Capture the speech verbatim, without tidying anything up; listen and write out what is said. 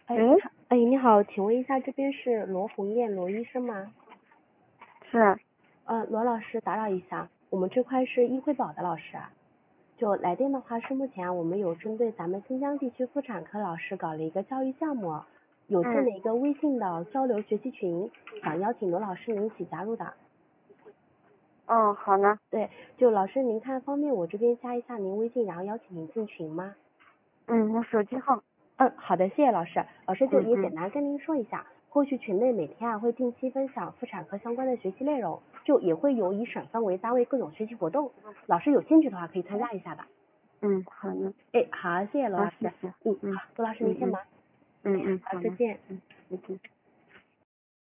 哎， 喂， 哎，你好，请问一下，这边是罗红艳罗医生吗？ 是， 呃，罗老师，打扰一下，我们这块是易惠宝的老师啊。就来电的话是目前啊，我们有针对咱们新疆地区妇产科老师搞了一个教育项目，有建嗯， 了一个微信的交流学习群，想邀请罗老师您一起加入的。 哦，好呢， 对，就老师您看方便我这边加一下您微信，然后邀请您进群吗？ 嗯，我手机号， 嗯，好的，谢谢老师。老师就嗯嗯， 也简单跟您说一下，后续群内每天啊会定期分享妇产科相关的学习内容，就也会有以省份为单位各种学习活动。老师有兴趣的话可以参加一下的。 嗯，好呢， 哎，好，谢谢罗好， 老师。 谢谢， 嗯， 嗯好，罗老师您嗯嗯先忙。哎， 嗯嗯， 好， 好呢， 再见。 嗯，再见。